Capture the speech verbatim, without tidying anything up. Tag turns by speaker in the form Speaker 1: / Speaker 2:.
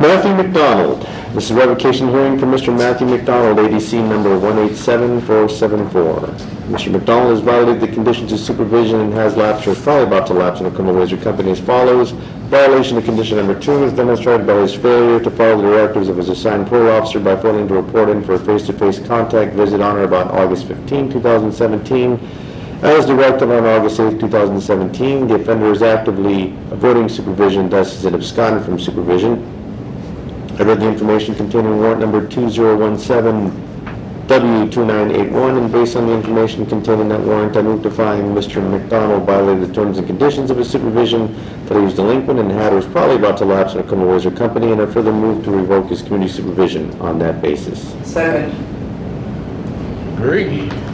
Speaker 1: Matthew McDonald. This is a revocation hearing for Mister Matthew McDonald, A D C number one eight seven four seven four. Mister McDonald has violated the conditions of supervision and has lapsed or is probably about to lapse in a criminal wager company as follows. Violation of condition number two is demonstrated by his failure to follow the directives of his assigned parole officer by failing to report in for a face-to-face contact visit on or about August fifteenth, two thousand seventeen. As directed on August eighth, two thousand seventeen, the offender is actively avoiding supervision, thus is absconded from supervision. I read the information contained in warrant number two zero one seven W two nine eight one, and based on the information contained in that warrant, I move to find Mister McDonald violated the terms and conditions of his supervision, that he was delinquent and had or was probably about to lapse in a criminal wager company, and I further move to revoke his community supervision on that basis.
Speaker 2: Second.
Speaker 3: Agree.